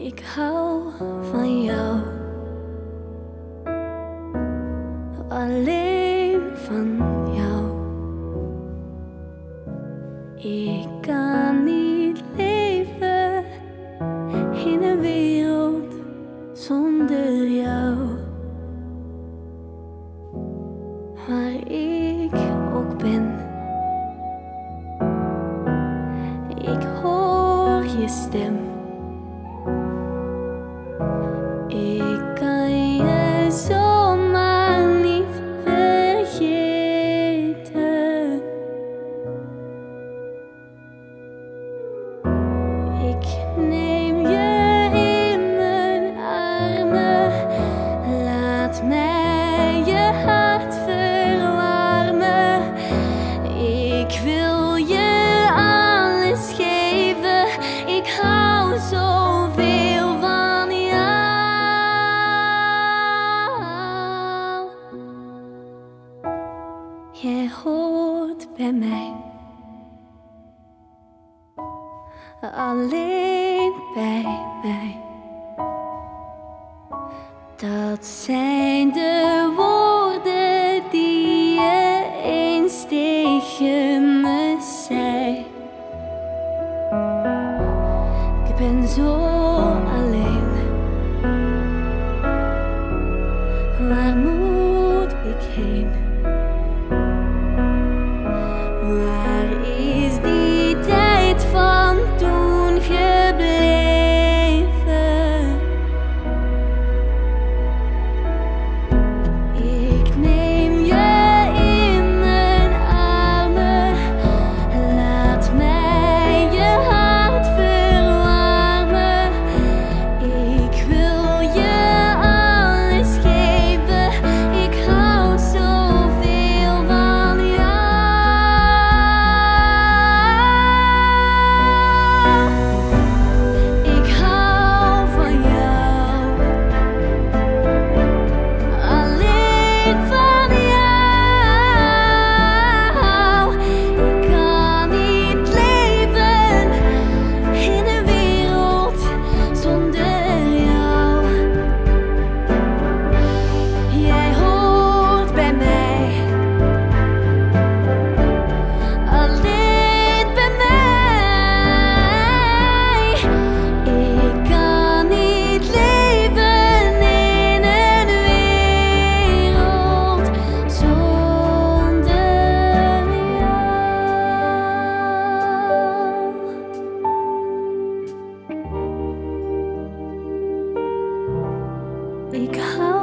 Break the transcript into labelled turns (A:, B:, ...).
A: Ik hou van jou, alleen van jou. Ik kan niet leven in een wereld zonder jou. Waar ik ook ben, ik hoor je stem. Ik kan je zomaar niet vergeten. Ik neem je in mijn armen, laat mij je hart verwarmen. Ik wil je alles geven, ik hou zoveel van jou. Jij hoort bij mij, alleen bij mij. Dat zijn de woorden die je eens tegen me zei. Ik ben zo alleen, waar moet ik heen? Waar is die tijd van toen gebleven? Ik neem je in mijn armen, laat mij je hart verwarmen. Ik wil je alles geven, ik hou zoveel van jou. Ik hou van jou, alleen van jou. Ik kan niet leven in een wereld zonder jou. Jij hoort bij mij, alleen bij mij. Ik kan niet leven in een wereld zonder jou. Ik hou